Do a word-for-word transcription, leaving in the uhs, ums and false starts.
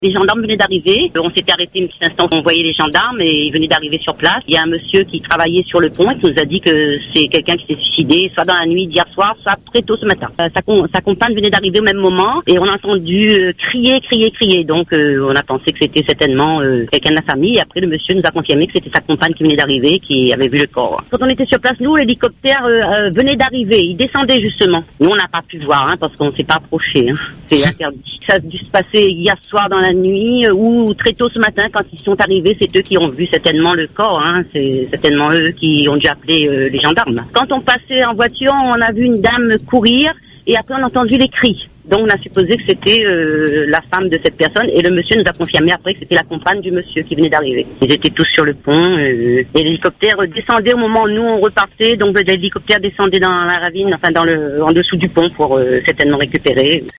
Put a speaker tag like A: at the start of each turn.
A: Les gendarmes venaient d'arriver. On s'était arrêté une petite instant, on voyait les gendarmes et ils venaient d'arriver sur place. Il y a un monsieur qui travaillait sur le pont et qui nous a dit que c'est quelqu'un qui s'est suicidé, soit dans la nuit d'hier soir, soit très tôt ce matin. Euh, sa, sa compagne venait d'arriver au même moment et on a entendu euh, crier, crier, crier. Donc euh, on a pensé que c'était certainement euh, quelqu'un de la famille. Et après le monsieur nous a confirmé que c'était sa compagne qui venait d'arriver, qui avait vu le corps. Quand on était sur place, nous, l'hélicoptère euh, euh, venait d'arriver. Il descendait justement. Nous, on n'a pas pu voir hein, parce qu'on ne s'est pas approché. Hein. C'est interdit. Ça a dû se passer hier soir dans la nuit ou très tôt ce matin quand ils sont arrivés. C'est eux qui ont vu certainement le corps. Hein. C'est certainement eux qui ont dû appeler euh, les gendarmes. Quand on passait en voiture, on a vu une dame courir et après on a entendu les cris. Donc on a supposé que c'était euh, la femme de cette personne et le monsieur nous a confirmé après que c'était la compagne du monsieur qui venait d'arriver. Ils étaient tous sur le pont euh, et l'hélicoptère descendait au moment où nous on repartait. Donc l'hélicoptère descendait dans la ravine, enfin dans le en dessous du pont pour euh, certainement récupérer.